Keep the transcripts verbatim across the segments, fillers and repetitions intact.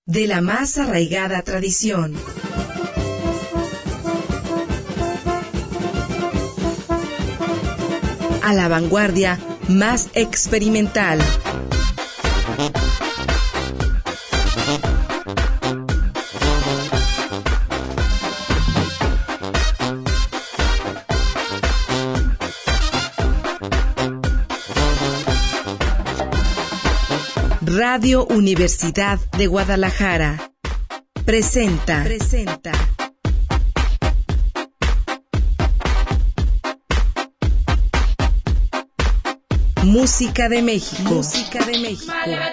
de la más arraigada tradición. A la vanguardia más experimental. Radio Universidad de Guadalajara presenta, presenta Música de México. Música de México.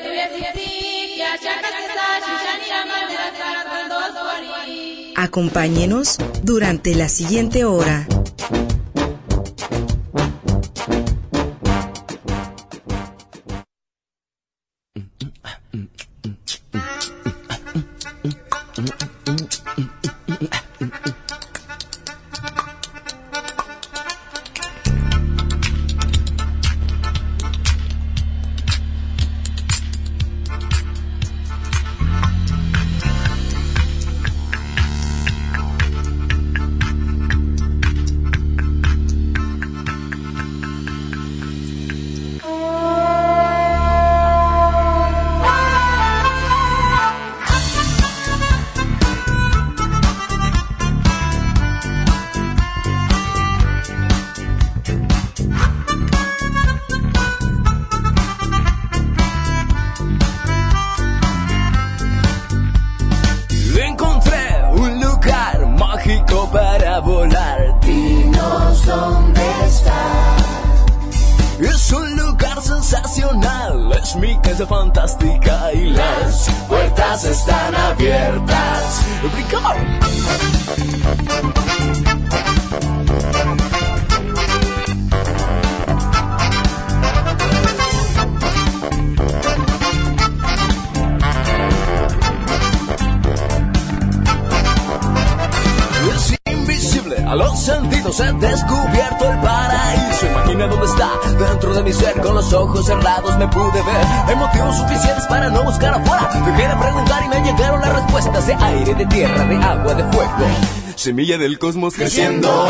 Acompáñenos durante la siguiente hora. Fantástica y las puertas están abiertas. Es invisible a los sentidos, he descubierto el paraíso. Imagina dónde está, dentro de mi ser, con los ojos cerrados me pude ver. Hay motivos suficientes para no buscar afuera. Dejé de preguntar y me llegaron las respuestas de aire, de tierra, de agua, de fuego. Semilla del cosmos creciendo.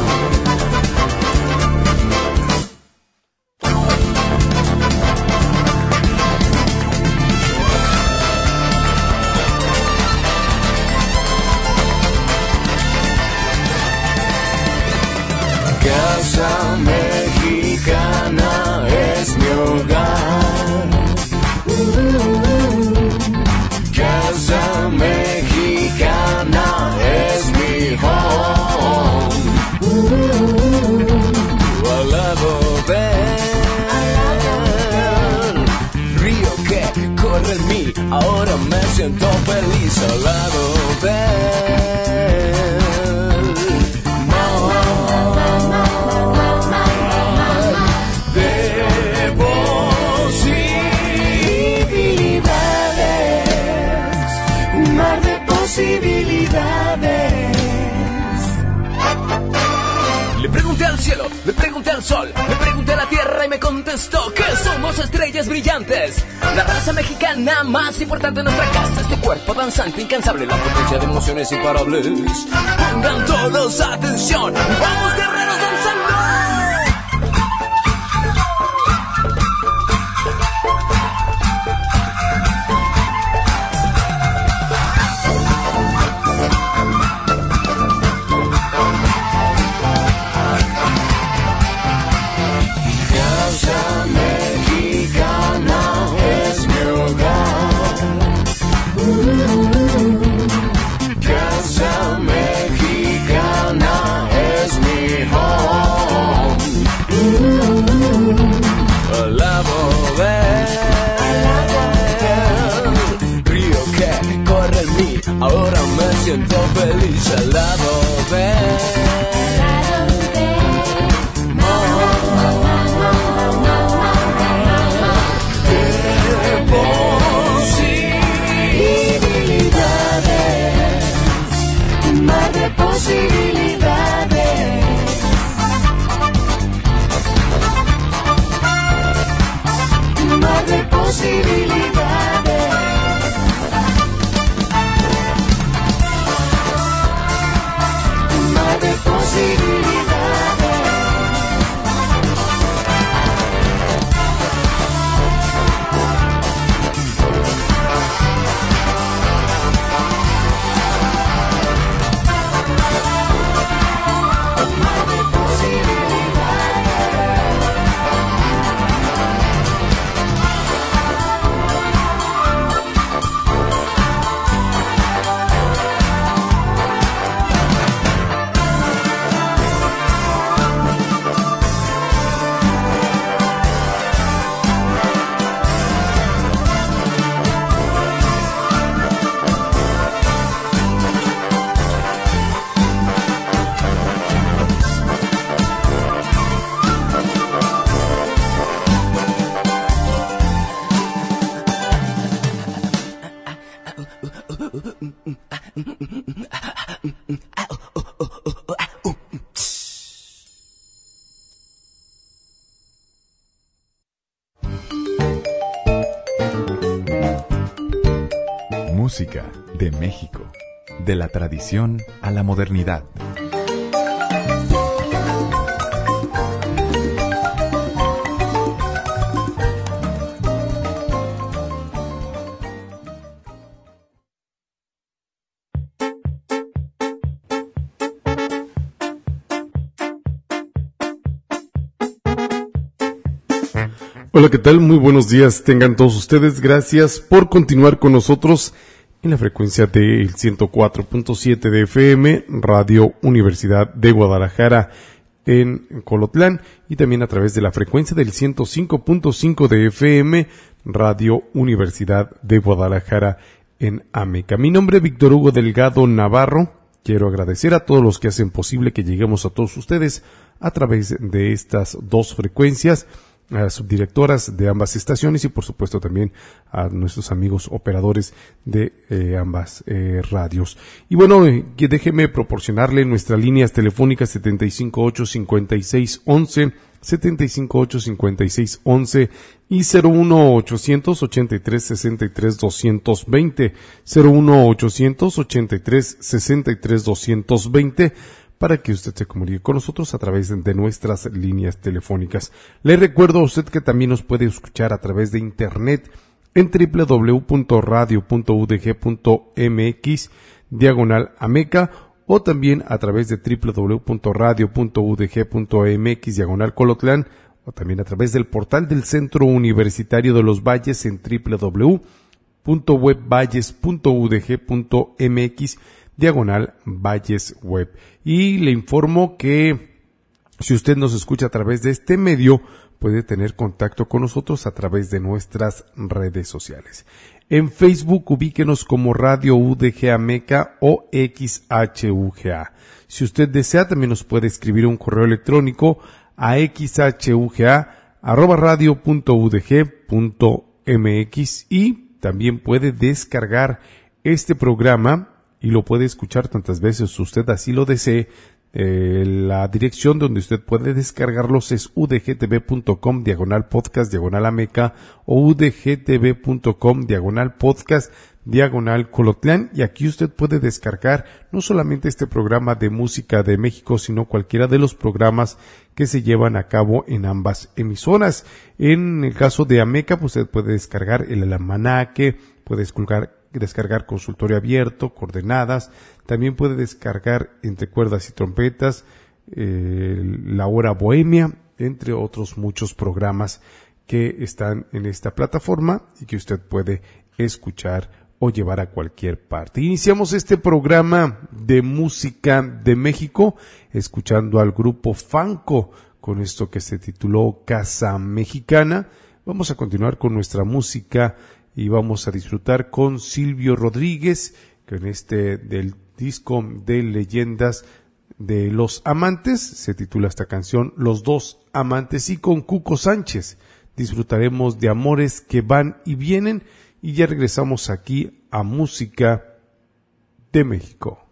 Casa Mexicana es mi hogar. Casa Mexicana es mi home. Al lado del río que corre en mí, ahora me siento feliz. Al lado del posibilidades. Le pregunté al cielo, le pregunté al sol, le pregunté a la tierra y me contestó que somos estrellas brillantes. La raza mexicana más importante en nuestra casa. Este cuerpo danzante, incansable, la potencia de emociones imparables. Pongan todos atención, vamos guerreros danzando. Ahora me siento feliz al lado de posibilidades, un mar de posibilidades, un mar de posibilidades. Música de México, de la tradición a la modernidad. Hola, ¿qué tal? Muy buenos días tengan todos ustedes. Gracias por continuar con nosotros en la frecuencia del ciento cuatro punto siete de F M, Radio Universidad de Guadalajara en Colotlán, y también a través de la frecuencia del ciento cinco punto cinco de F M, Radio Universidad de Guadalajara en Ameca. Mi nombre es Víctor Hugo Delgado Navarro. Quiero agradecer a todos los que hacen posible que lleguemos a todos ustedes a través de estas dos frecuencias, a las subdirectoras de ambas estaciones y por supuesto también a nuestros amigos operadores de eh, ambas eh, radios. Y bueno, eh, déjeme proporcionarle nuestras líneas telefónicas setenta y cinco ocho cincuenta y seis once, setenta y cinco ocho cincuenta y seis once y cero uno ochocientos ochenta y tres sesenta y tres doscientos veinte, cero uno ochocientos ochenta y tres sesenta y tres doscientos veinte, para que usted se comunique con nosotros a través de nuestras líneas telefónicas. Le recuerdo a usted que también nos puede escuchar a través de internet en doble u doble u doble u punto radio punto u d g punto m x diagonal Ameca, o también a través de doble u doble u doble u punto radio punto u d g punto m x diagonal Colotlán, o también a través del portal del Centro Universitario de los Valles en doble u doble u doble u punto webvalles punto u d g punto m x diagonal Valles Web. Y le informo que si usted nos escucha a través de este medio, puede tener contacto con nosotros a través de nuestras redes sociales. En Facebook, ubíquenos como Radio U D G Ameca o X H U G A. Si usted desea, también nos puede escribir un correo electrónico a xhuga arroba radio punto u d g punto m x, y también puede descargar este programa y lo puede escuchar tantas veces usted así lo desee. Eh, la dirección donde usted puede descargarlos es udgtv.com diagonal podcast diagonal Ameca o udgtv.com diagonal podcast diagonal Colotlán, y aquí usted puede descargar no solamente este programa de Música de México, sino cualquiera de los programas que se llevan a cabo en ambas emisoras. En el caso de Ameca, pues usted puede descargar el almanaque, puede descargar descargar Consultorio Abierto, Coordenadas, también puede descargar Entre Cuerdas y Trompetas, eh, La Hora Bohemia, entre otros muchos programas que están en esta plataforma y que usted puede escuchar o llevar a cualquier parte. Iniciamos este programa de Música de México escuchando al grupo Fanco con esto que se tituló Casa Mexicana. Vamos a continuar con nuestra música y vamos a disfrutar con Silvio Rodríguez, que en este del disco de leyendas de Los Amantes se titula esta canción Los Dos Amantes, y con Cuco Sánchez disfrutaremos de Amores que Van y Vienen, y ya regresamos aquí a Música de México.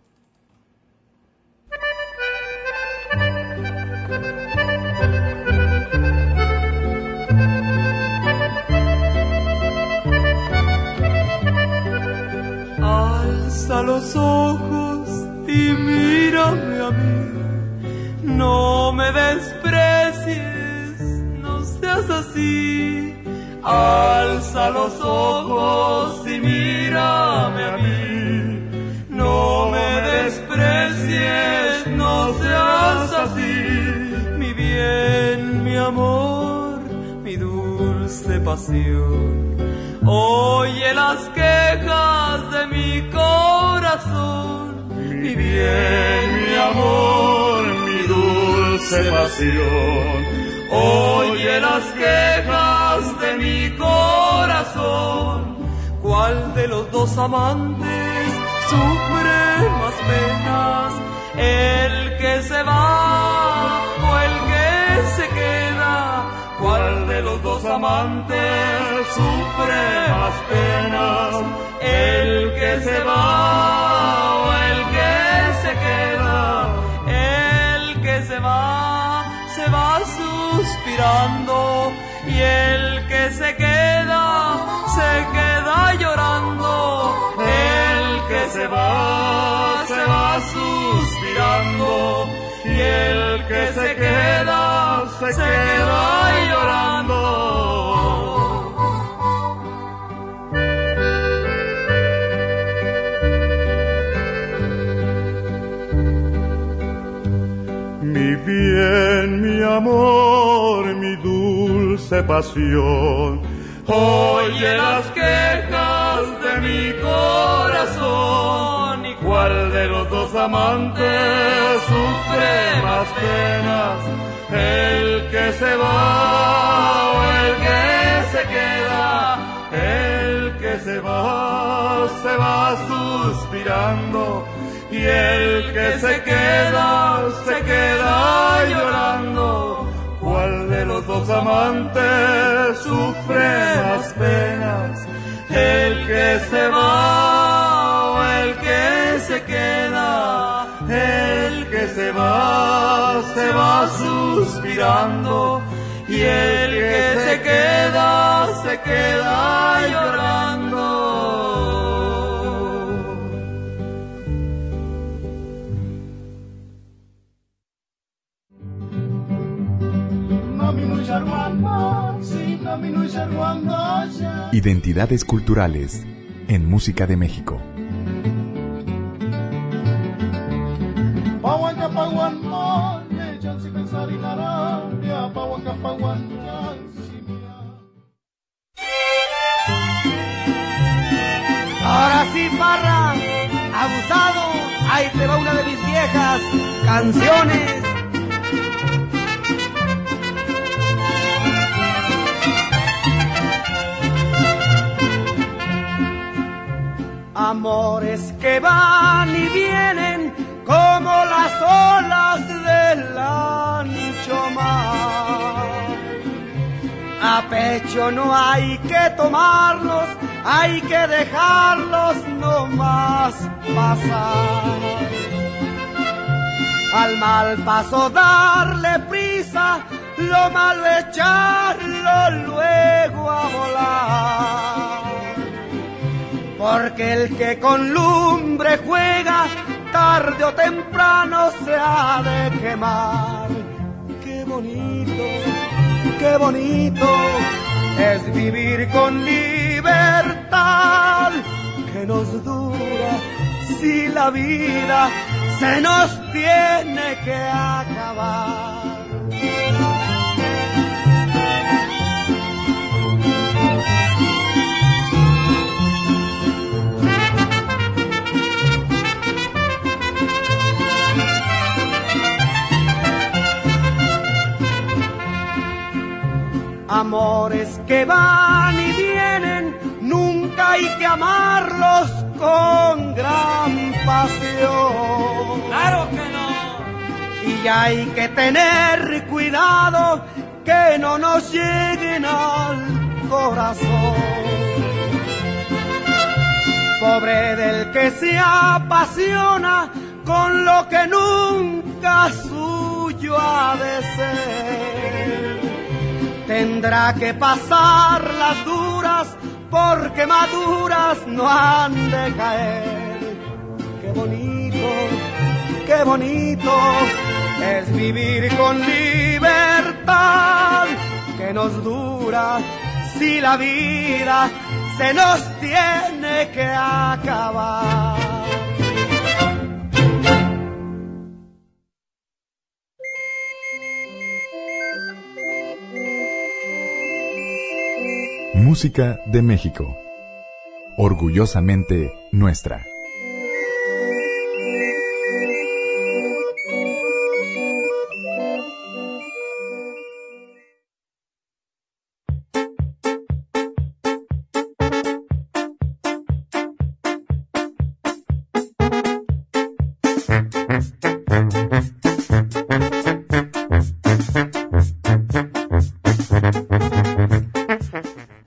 Alza los ojos y mírame a mí, no me desprecies, no seas así. Alza los ojos y mírame a mí, no me desprecies, no seas así. Mi bien, mi amor, mi dulce pasión, oye las quejas de mi corazón. Mi bien, mi amor, mi dulce pasión, oye las quejas de mi corazón. ¿Cuál de los dos amantes sufre más penas? ¿El que se va o el que se queda? ¿Cuál de los dos amantes sufre más penas? el que se va o el que se queda, el que se va, se va suspirando, y el que se queda, se queda llorando, el que se va, se va suspirando, y el que se queda, se queda llorando. Mi bien, mi amor, mi dulce pasión, oye las quejas de mi corazón, y cuál de los dos amantes sufre más penas, el que se va o el que se queda, el que se va, se va suspirando, y el que se queda, se queda llorando. ¿Cuál de los dos amantes sufre más penas? El que se va o el que se queda. El que se va, se va suspirando, y el que se queda, se queda llorando. Identidades culturales en Música de México. Ahora sí, Parra, abusado, ahí te va una de mis viejas canciones. Amores que van y vienen como las olas del ancho mar. A pecho no hay que tomarlos, hay que dejarlos nomás pasar. Al mal paso darle prisa, lo malo echarlo luego a volar. Porque el que con lumbre juega, tarde o temprano se ha de quemar. Qué bonito, qué bonito es vivir con libertad, que nos dura si la vida se nos tiene que acabar. Amores que van y vienen, nunca hay que amarlos con gran pasión. ¡Claro que no! Y hay que tener cuidado que no nos lleguen al corazón. Pobre del que se apasiona con lo que nunca suyo ha de ser. Tendrá que pasar las duras, porque maduras no han de caer. Qué bonito, qué bonito es vivir con libertad, que nos dura si la vida se nos tiene que acabar. Música de México. Orgullosamente nuestra.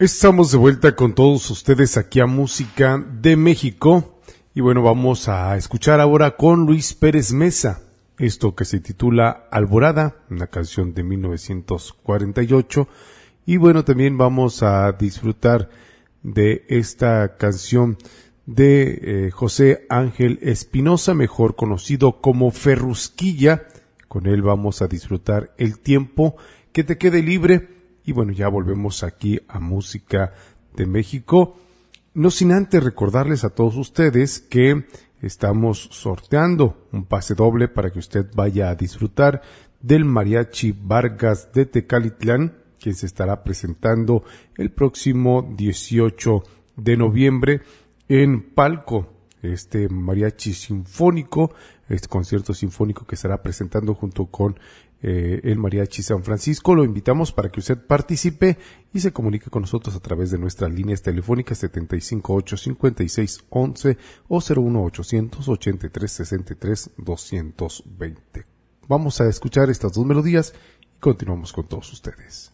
Estamos de vuelta con todos ustedes aquí a Música de México y bueno, vamos a escuchar ahora con Luis Pérez Mesa, esto que se titula Alborada, una canción de mil novecientos cuarenta y ocho, y bueno, también vamos a disfrutar de esta canción de eh, José Ángel Espinosa, mejor conocido como Ferrusquilla. Con él vamos a disfrutar El tiempo que te quede libre. Y bueno, ya volvemos aquí a Música de México. No sin antes recordarles a todos ustedes que estamos sorteando un pase doble para que usted vaya a disfrutar del Mariachi Vargas de Tecalitlán, que se estará presentando el próximo dieciocho de noviembre en Palco. Este mariachi sinfónico, este concierto sinfónico que estará presentando junto con eh, el Mariachi San Francisco. Lo invitamos para que usted participe y se comunique con nosotros a través de nuestras líneas telefónicas setenta y cinco ocho cincuenta y seis once o cero uno ochocientos ochenta y tres sesenta y tres doscientos veinte. Vamos a escuchar estas dos melodías y continuamos con todos ustedes.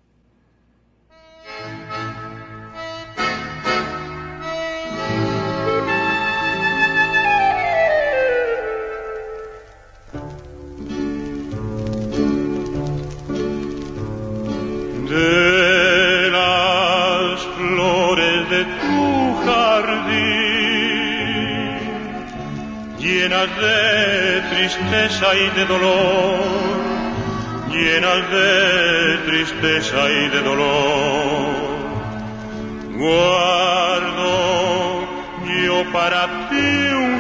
De las flores de tu jardín, llenas de tristeza y de dolor, llenas de tristeza y de dolor, guardo yo para ti un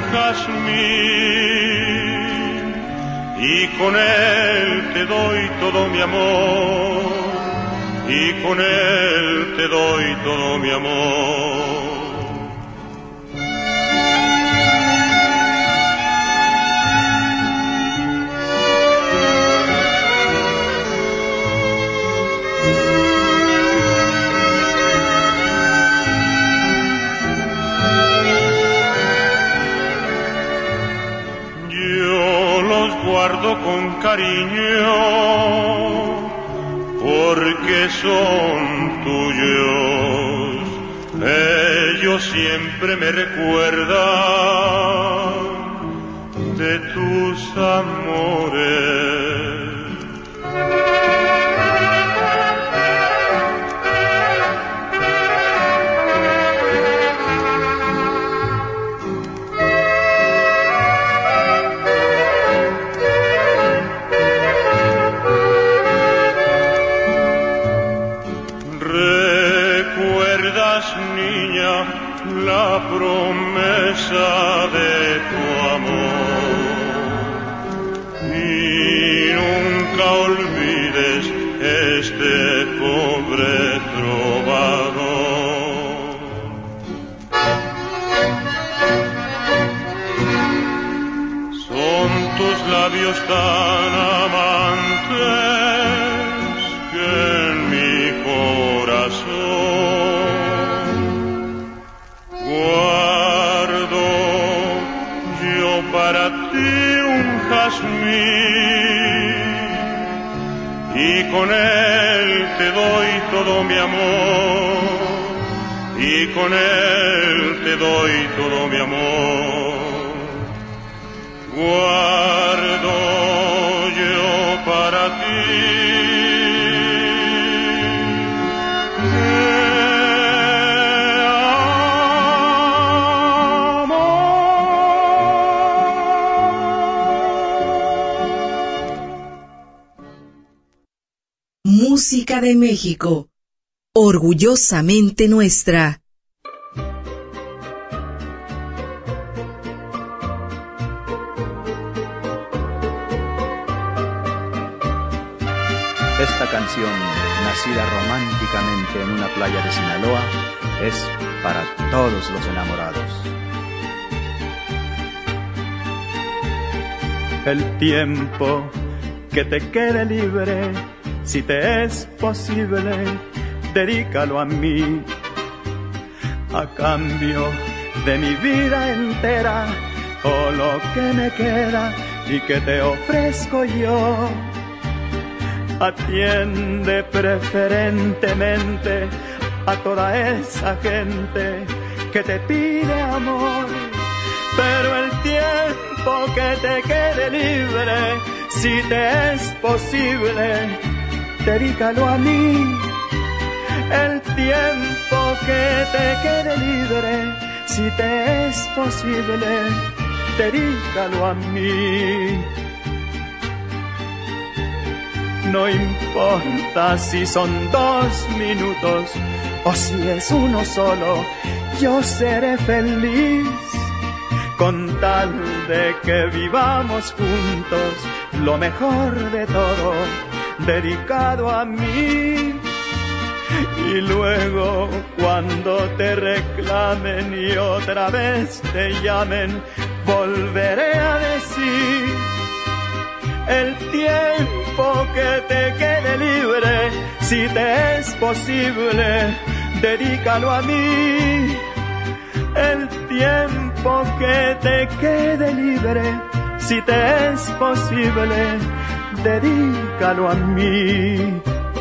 jazmín y con él te doy todo mi amor. Y con él te doy todo mi amor. Yo los guardo con cariño porque son tuyos, ellos siempre me recuerdan de tus amores. La promesa de tu amor y nunca olvides este pobre trovador. Son tus labios tan amantes que en mi corazón guardo yo para ti un jazmín y con él te doy todo mi amor y con él te doy todo mi amor. Guardo yo para ti Música de México, orgullosamente nuestra. Esta canción, nacida románticamente en una playa de Sinaloa, es para todos los enamorados. El tiempo que te quede libre, si te es posible, dedícalo a mí. A cambio de mi vida entera, o lo que me queda y que te ofrezco yo. Atiende preferentemente a toda esa gente que te pide amor. Pero el tiempo que te quede libre, si te es posible, dedícalo a mí. El tiempo que te quede libre, si te es posible, dedícalo a mí. No importa si son dos minutos o si es uno solo, yo seré feliz con tal de que vivamos juntos lo mejor de todo, dedicado a mí. Y luego cuando te reclamen y otra vez te llamen, volveré a decir: el tiempo que te quede libre, si te es posible, dedícalo a mí. El tiempo que te quede libre, si te es posible, dedícalo a mí.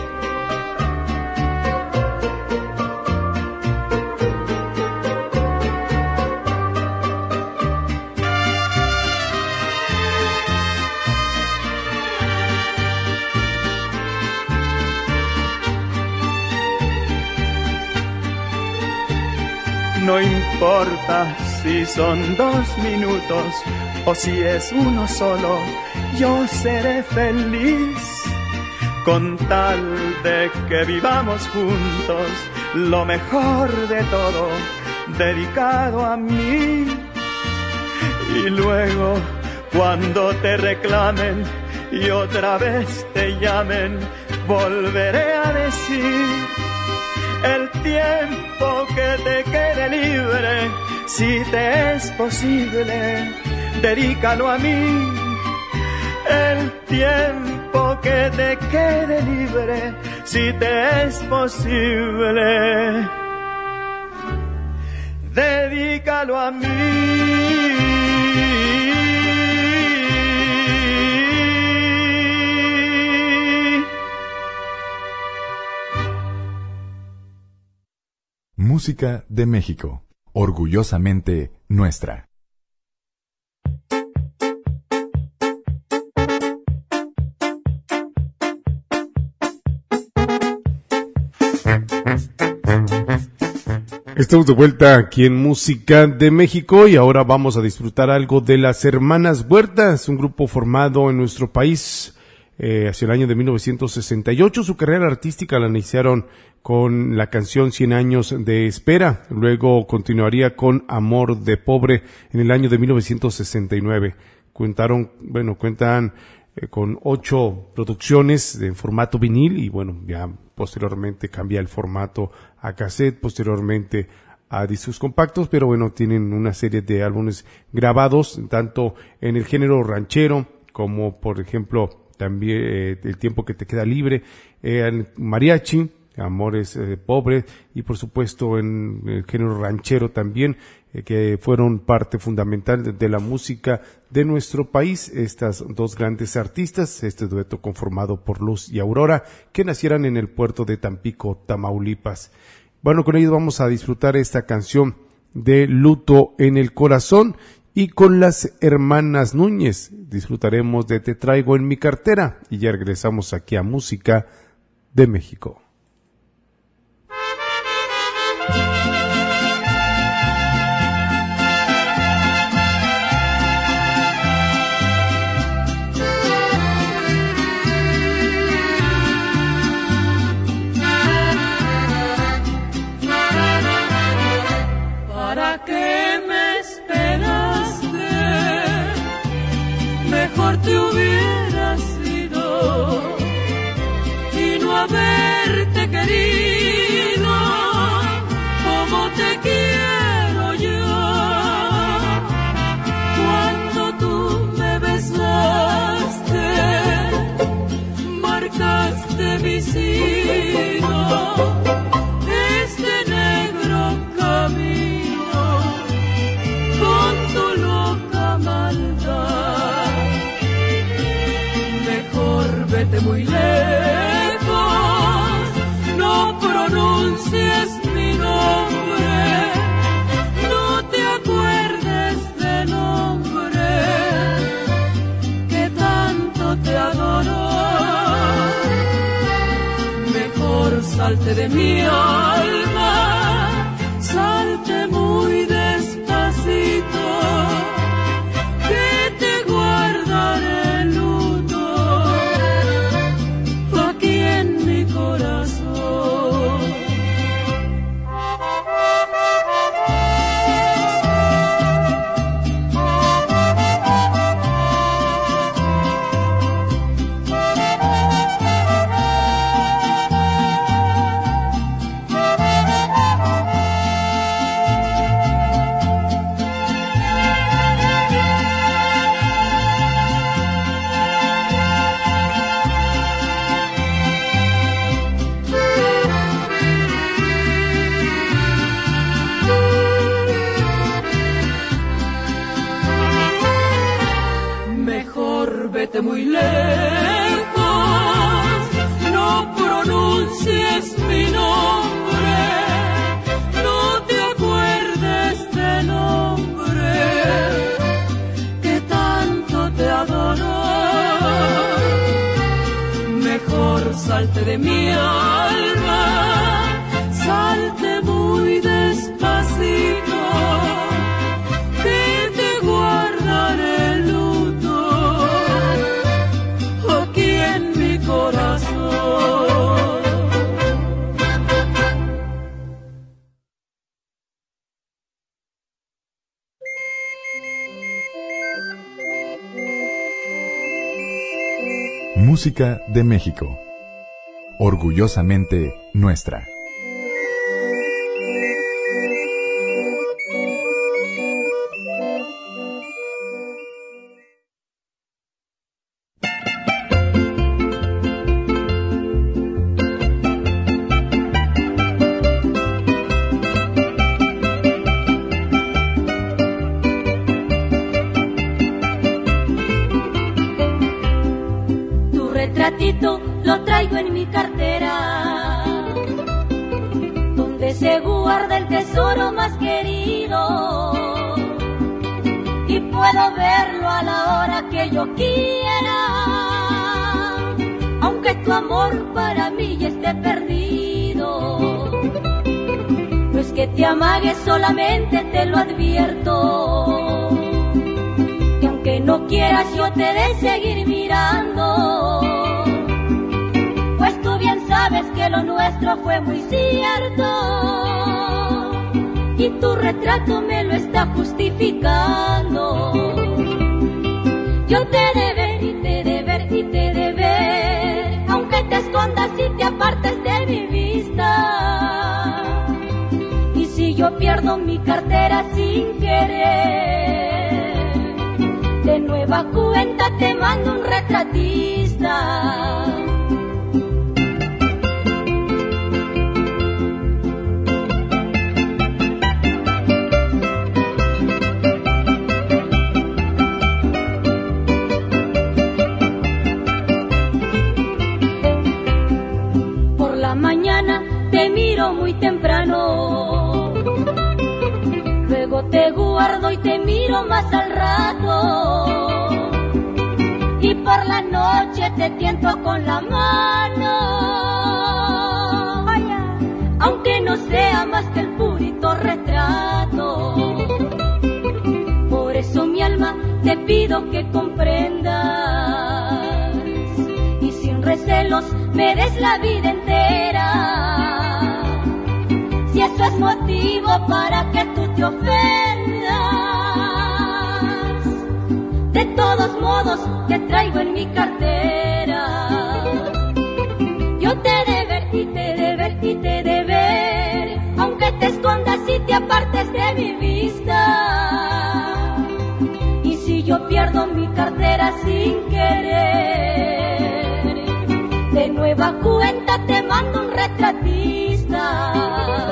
No importa si son dos minutos o si es uno solo, yo seré feliz con tal de que vivamos juntos lo mejor de todo, dedicado a mí. Y luego cuando te reclamen y otra vez te llamen, volveré a decir: el tiempo que te quede libre, si te es posible, dedícalo a mí. El tiempo que te quede libre, si te es posible, dedícalo a mí. Música de México, orgullosamente nuestra. Estamos de vuelta aquí en Música de México y ahora vamos a disfrutar algo de las Hermanas Huertas, un grupo formado en nuestro país eh, hacia el año de mil novecientos sesenta y ocho. Su carrera artística la iniciaron con la canción Cien años de espera, luego continuaría con Amor de pobre en el año de mil novecientos sesenta y nueve. Cuentaron, bueno, cuentan eh, con ocho producciones en formato vinil y bueno, ya posteriormente cambia el formato a cassette, posteriormente a discos compactos, pero bueno, tienen una serie de álbumes grabados tanto en el género ranchero como por ejemplo también eh, El tiempo que te queda libre, eh, el mariachi, Amores eh, pobres y por supuesto en el género ranchero también, eh, que fueron parte fundamental de, de la música de nuestro país, estas dos grandes artistas, este dueto conformado por Luz y Aurora, que nacieran en el puerto de Tampico, Tamaulipas. Bueno, con ellos vamos a disfrutar esta canción de Luto en el corazón y con las Hermanas Núñez disfrutaremos de Te traigo en mi cartera y ya regresamos aquí a Música de México. ¿Para qué me esperaste? Mejor te hubieras ido y no haberte querido como te quiero yo. Cuando tú me besaste, marcaste mi signo, este negro camino con tu loca maldad. Mejor vete muy lejos, no pronuncies salte de mi alma, salte muy despacito, que te guardaré luto aquí en mi corazón. Muy lejos, no pronuncies mi nombre, no te acuerdes del hombre que tanto te adoró. Mejor salte de mi alma, salte muy despacito, que te guardaré luto aquí en mi corazón. Música de México. Orgullosamente nuestra. Lo traigo en mi cartera, donde se guarda el tesoro más querido, y puedo verlo a la hora que yo quiera, aunque tu amor para mí ya esté perdido. No es que te amagues, solamente te lo advierto, que aunque no quieras yo te de seguir mirando, pues tú bien sabes que lo nuestro fue muy cierto, y tu retrato me lo está justificando. Yo te de ver y te de ver y te de ver, aunque te escondas y te apartes de mi vista. Y si yo pierdo mi cartera sin querer, de nueva cuenta te mando un retratista. Te miro muy temprano, luego te guardo y te miro más al rato, y por la noche te tiento con la mano, aunque no sea más que el purito retrato. Por eso mi alma te pido que comprendas, y sin recelos me des la vida entera. Si eso es motivo para que tú te ofendas, de todos modos te traigo en mi cartera. Yo te de ver y te de ver y te de ver, aunque te escondas y te apartes de mi vista. Y si yo pierdo mi cartera sin querer, de nueva cuenta te mando un retratista.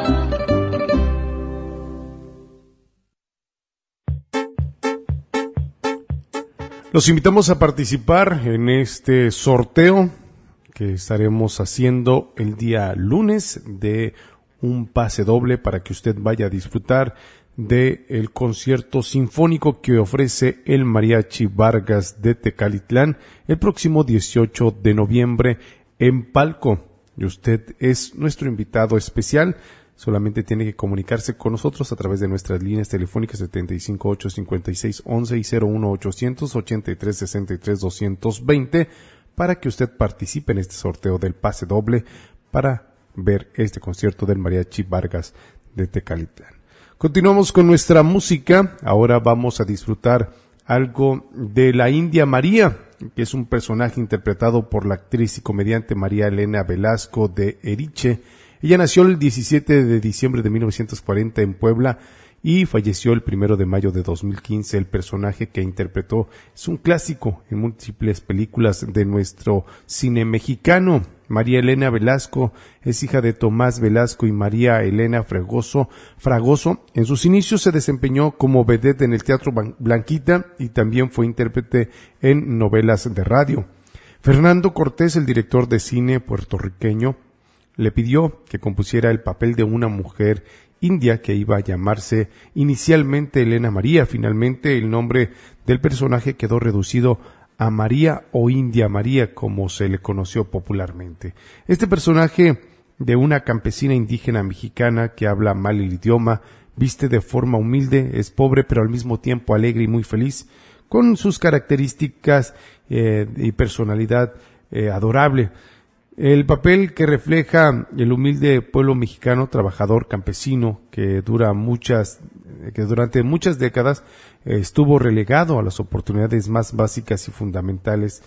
Los invitamos a participar en este sorteo que estaremos haciendo el día lunes de un pase doble para que usted vaya a disfrutar del concierto sinfónico que ofrece el Mariachi Vargas de Tecalitlán el próximo dieciocho de noviembre en Palco. y usted es nuestro invitado especial. Solamente tiene que comunicarse con nosotros a través de nuestras líneas telefónicas setenta y cinco ocho cincuenta y seis once y cero uno ochocientos ochenta y tres sesenta y tres doscientos veinte para que usted participe en este sorteo del pase doble para ver este concierto del Mariachi Vargas de Tecalitlán. Continuamos con nuestra música. Ahora vamos a disfrutar algo de la India María, que es un personaje interpretado por la actriz y comediante María Elena Velasco de Eriche. Ella nació el diecisiete de diciembre de mil novecientos cuarenta en Puebla y falleció el primero de mayo de dos mil quince. El personaje que interpretó es un clásico en múltiples películas de nuestro cine mexicano. María Elena Velasco es hija de Tomás Velasco y María Elena Fragoso. Fragoso. En sus inicios se desempeñó como vedette en el Teatro Blanquita y también fue intérprete en novelas de radio. Fernando Cortés, el director de cine puertorriqueño, le pidió que compusiera el papel de una mujer india que iba a llamarse inicialmente Elena María. Finalmente el nombre del personaje quedó reducido a María o India María, como se le conoció popularmente. Este personaje de una campesina indígena mexicana que habla mal el idioma, viste de forma humilde, es pobre pero al mismo tiempo alegre y muy feliz, con sus características eh, y personalidad eh, adorable. El papel que refleja el humilde pueblo mexicano trabajador campesino que dura muchas que durante muchas décadas eh, estuvo relegado a las oportunidades más básicas y fundamentales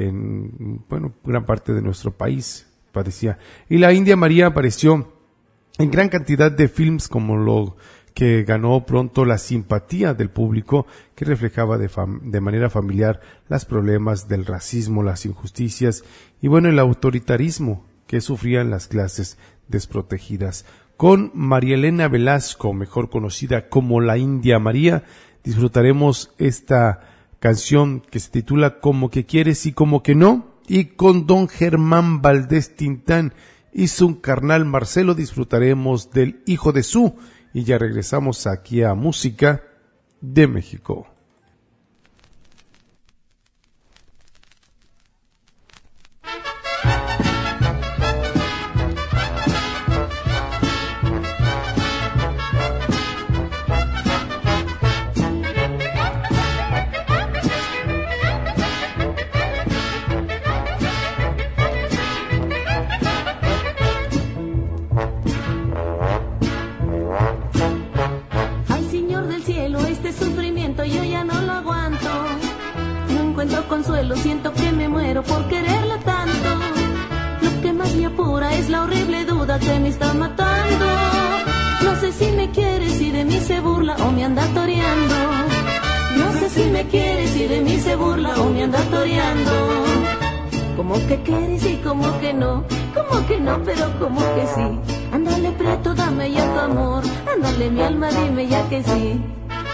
en bueno gran parte de nuestro país, padecía. Y la India María apareció en gran cantidad de films, como lo que ganó pronto la simpatía del público, que reflejaba de, fam- de manera familiar los problemas del racismo, las injusticias y bueno, el autoritarismo que sufrían las clases desprotegidas. Con María Elena Velasco, mejor conocida como la India María, disfrutaremos esta canción que se titula Como que quieres y como que no, y con don Germán Valdés Tintán y su carnal Marcelo disfrutaremos del Hijo de Su. Y ya regresamos aquí a Música de México. Consuelo, siento que me muero por quererla tanto. Lo que más me apura es la horrible duda que me está matando. No sé si me quiere, si de mí se burla o me anda toreando. No sé si me quiere, si de mí se burla o me anda toreando. Como que quieres y como que no, como que no, pero como que sí. Ándale preto, dame ya tu amor, ándale mi alma, dime ya que sí.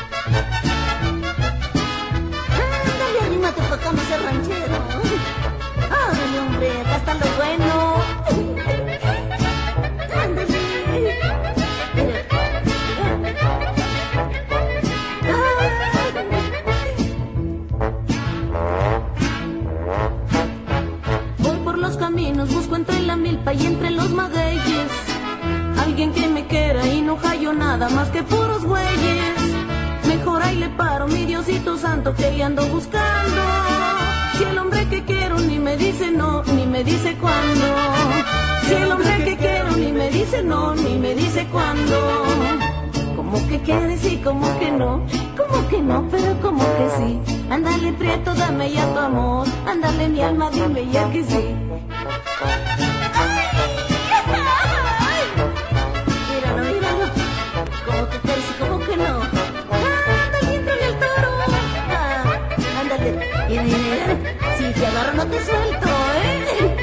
Como ese ranchero. Ándale, hombre, acá está lo bueno. Ándale. Voy por los caminos, busco entre la milpa y entre los magueyes alguien que me quiera y no hallo nada más que puros güeyes. Mejor ahí le paro, mi Diosito santo, que le ando buscando. Si el hombre que quiero ni me dice no, ni me dice cuándo. Si el hombre que quiero ni me dice no, ni me dice cuándo. Como que quieres y como que no, como que no, pero como que sí. Ándale prieto, dame ya tu amor, ándale mi alma, dime ya que sí. Míralo, míralo, como que quieres y como que no. Mira, mira, mira, si te agarro no te suelto, ¿eh?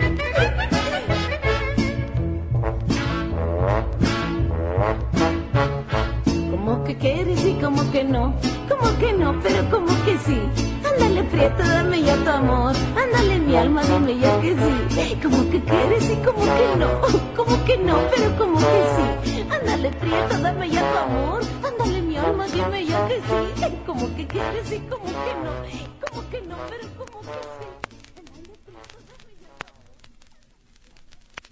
Como que quieres y como que no, como que no, pero como que sí. Ándale prieto, dame ya tu amor, ándale mi alma, dime ya que sí. Como que quieres y como que no, como que no, pero como que sí. Ándale prieto, dame ya tu amor, ándale mi alma, dime ya que sí. Como que quieres y como que no. Como que no, pero como que sí.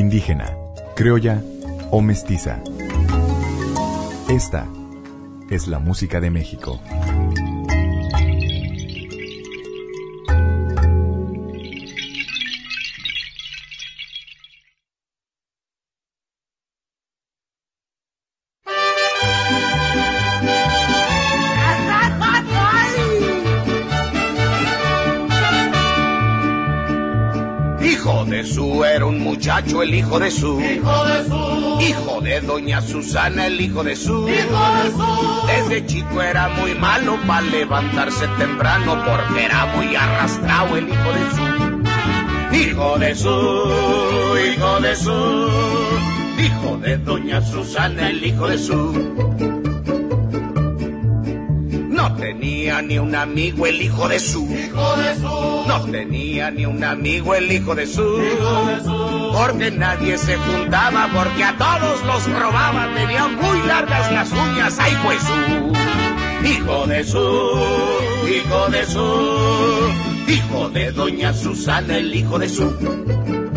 indígena, criolla o mestiza. Esta es la música de México. Muchacho, el hijo de su, hijo de su, hijo de doña Susana, el hijo de su, hijo de su. Desde chico era muy malo para levantarse temprano porque era muy arrastrado el hijo de su, hijo de su, hijo de su, hijo de doña Susana, el hijo de su. No tenía ni un amigo el hijo de su, hijo de su. No tenía ni un amigo el hijo de su, hijo de su. Porque nadie se juntaba, porque a todos los robaba, tenían muy largas las uñas, ay pues su, hijo de su, hijo de su, hijo de doña Susana, el hijo de su.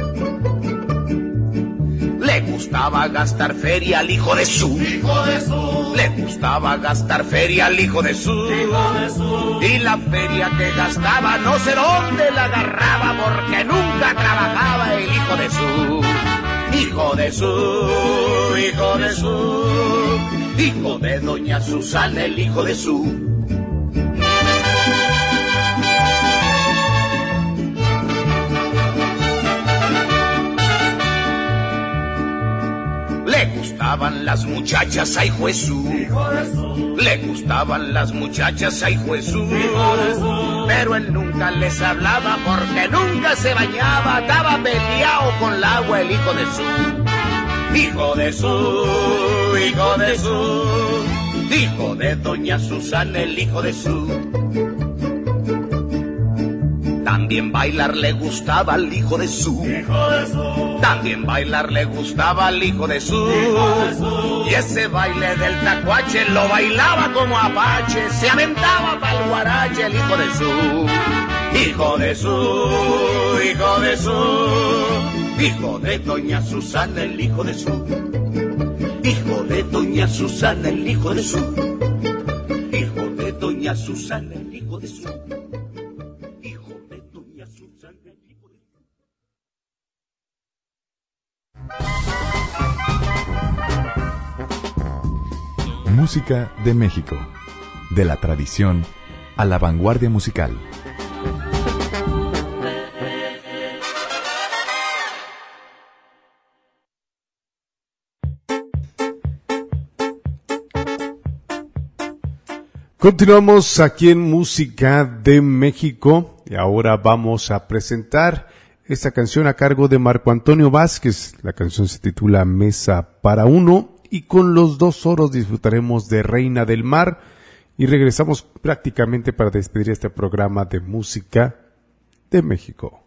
Le gustaba gastar feria al hijo de su, hijo de su. Le gustaba gastar feria al hijo de su, hijo de su. Y la feria que gastaba no sé dónde la agarraba porque nunca trabajaba el hijo de su, hijo de su, hijo de su, hijo de doña Susana, el hijo de su. Le gustaban las muchachas, ay Jesús, le gustaban las muchachas, ay Jesús, pero él nunca les hablaba porque nunca se bañaba, estaba peleado con el agua el hijo de su, hijo de su, hijo de su, hijo de doña Susana, el hijo de su. También bailar le gustaba al hijo de su, hijo de su. También bailar le gustaba al hijo de su, hijo de su. Y ese baile del tacuache lo bailaba como apache, se aventaba pa'l guarache el hijo de su, hijo de su, hijo de su, hijo de doña Susana, el hijo de su, hijo de doña Susana, el hijo de su, hijo de doña Susana, el hijo de su. Música de México, de la tradición a la vanguardia musical. Continuamos aquí en Música de México y ahora vamos a presentar esta canción a cargo de Marco Antonio Vázquez. La canción se titula Mesa para Uno. Y con los dos oros disfrutaremos de Reina del Mar y regresamos prácticamente para despedir este programa de Música de México.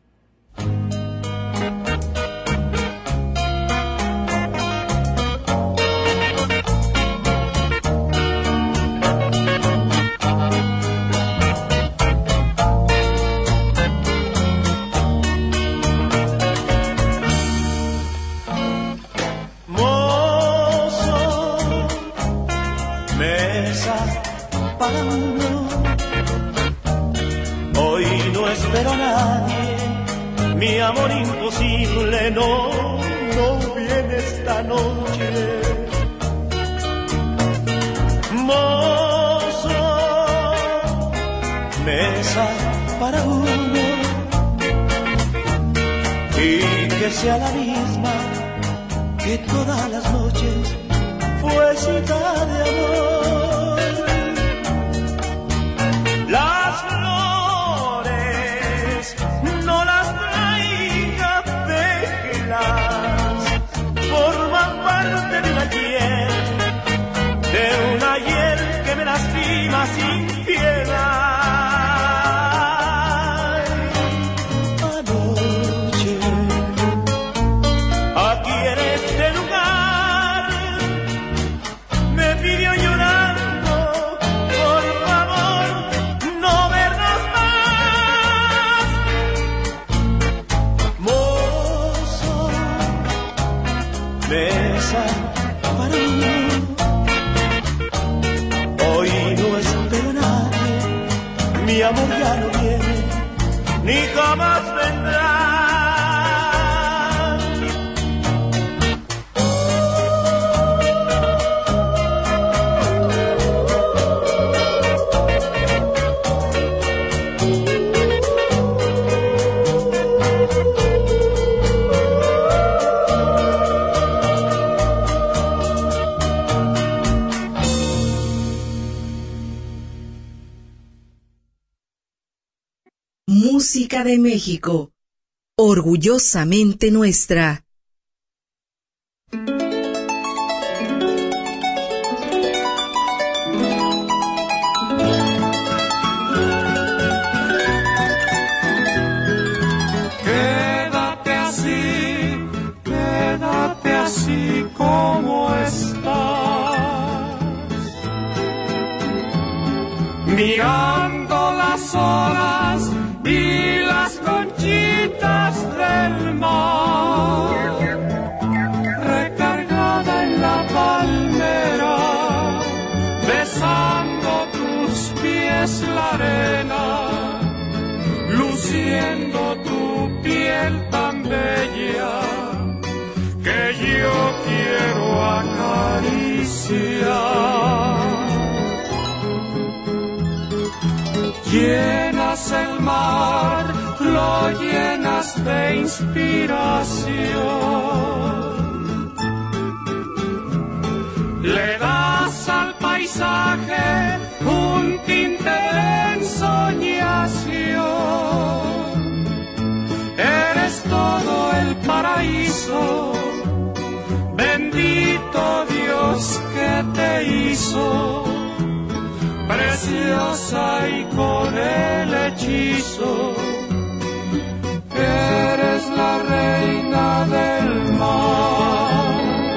Mi amor imposible no, no viene esta noche. Mozo, mesa para uno y que sea la misma que todas las noches fue cita de amor. Las flores no las traiga, déjelas, forman parte de un ayer, de un ayer que me lastima sin piedad. Anoche, aquí en este lugar, me pidió llorar mesa para mí. Hoy no espero a nadie, mi amor ya no viene, ni jamás vendrá. Música de México, orgullosamente nuestra. Quédate así, quédate así como estás, mirando las olas y las conchitas del mar, recargada en la palmera, besando tus pies la arena, luciendo tu piel tan bella que yo quiero acariciar. Llenas el mar, lo llenas de inspiración. Le das al paisaje un tinte de ensoñación. Eres todo el paraíso, bendito Dios que te hizo. Preciosa y con el hechizo, eres la reina del mar.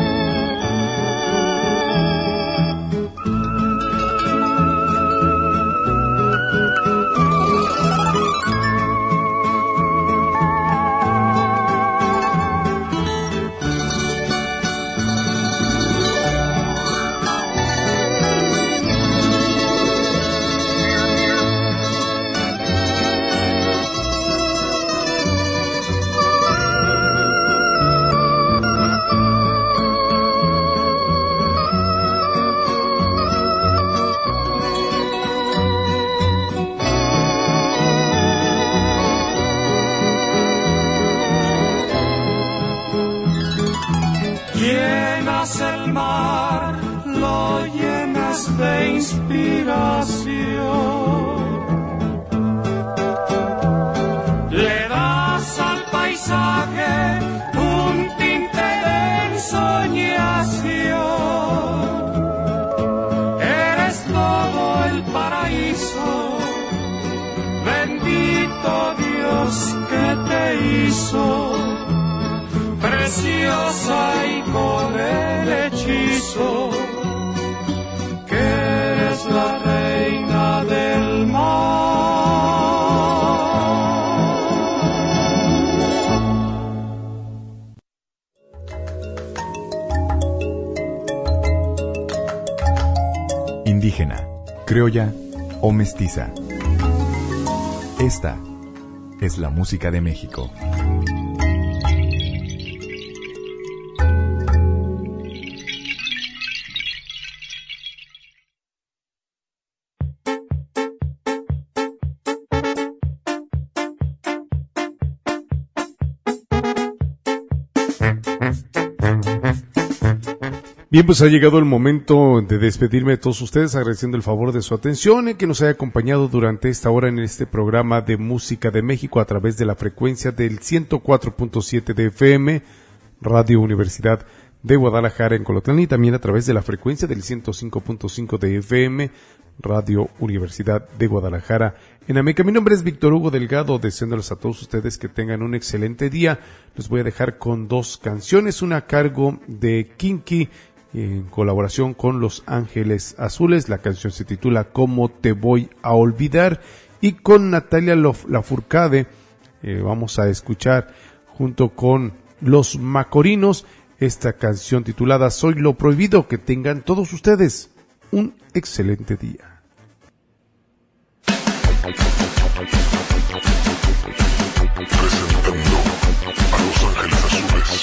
Llenas el mar, lo llenas de inspiración. Le das al paisaje un tinte de ensoñación. Eres todo el paraíso, bendito Dios que te hizo. Preciosa y con el hechizo, que eres la reina del mar. Indígena, criolla o mestiza. Esta es la música de México. Bien, pues ha llegado el momento de despedirme de todos ustedes, agradeciendo el favor de su atención y que nos haya acompañado durante esta hora en este programa de Música de México a través de la frecuencia del ciento cuatro punto siete de F M, Radio Universidad de Guadalajara en Colotlán, y también a través de la frecuencia del ciento cinco punto cinco de F M, Radio Universidad de Guadalajara en Ameca. Mi nombre es Víctor Hugo Delgado, deseándoles a todos ustedes que tengan un excelente día. Les voy a dejar con dos canciones, una a cargo de Kinky, en colaboración con Los Ángeles Azules. La canción se titula ¿Cómo te voy a olvidar? Y con Natalia Lafourcade eh, vamos a escuchar junto con Los Macorinos esta canción titulada Soy lo prohibido. Que tengan todos ustedes un excelente día. Presentando a Los Ángeles Azules.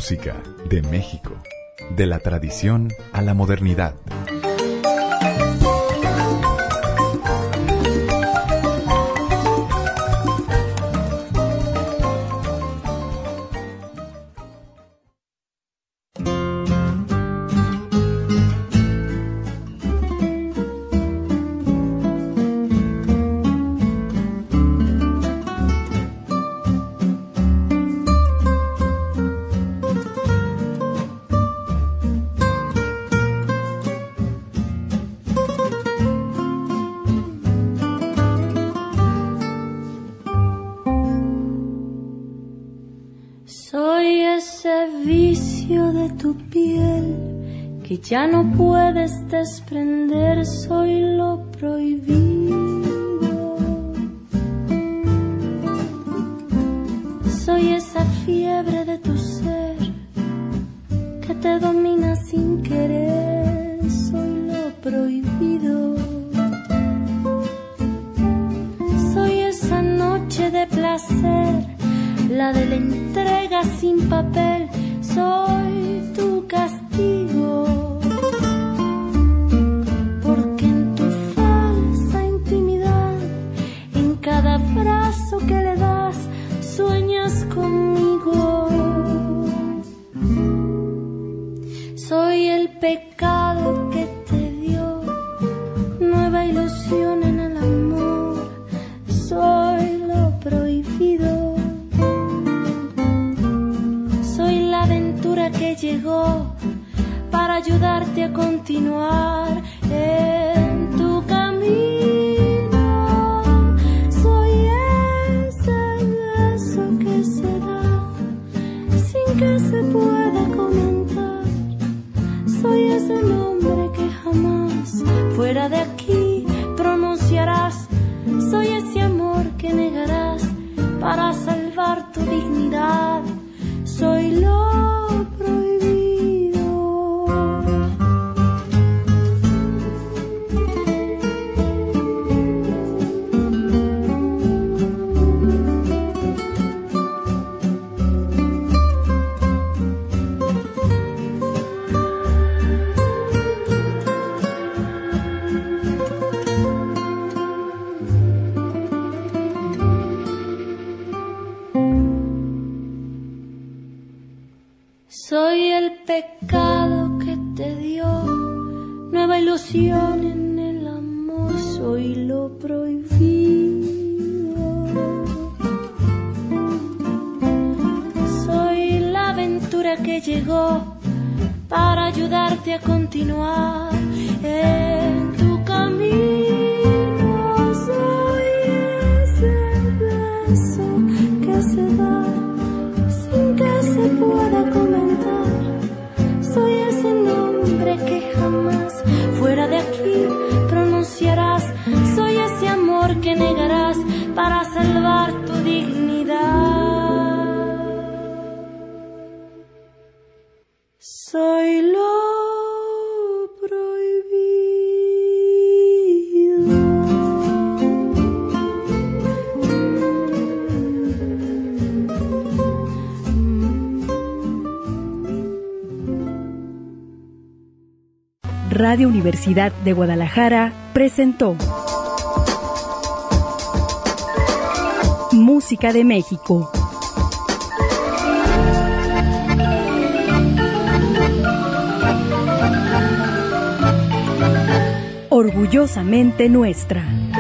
Música de México, de la tradición a la modernidad. Ya no puedes desprender, soy lo prohibido. Soy esa fiebre de tu ser que te domina sin querer, soy lo prohibido. Soy esa noche de placer, la de la entrega sin papel, soy tu castigo. Abrazo que le das, sueñas conmigo. Soy el pecado que te dio nueva ilusión en el amor. Soy lo prohibido. Soy la aventura que llegó para ayudarte a continuar en tu camino. Que se pueda comentar, soy ese nombre que jamás fuera de aquí pronunciarás, soy ese amor que negarás para salvar tu dignidad, soy lo prohibido. Soy el pecado que te dio nueva ilusión en el amor, soy lo prohibido. Soy la aventura que llegó para ayudarte a continuar en tu camino. Soy ese beso que se da sin que se pueda comentar. Soy ese nombre que jamás fuera de aquí pronunciarás. Soy ese amor que negarás para salvar tu dignidad. Soy lo Radio Universidad de Guadalajara presentó Música de México. Orgullosamente nuestra.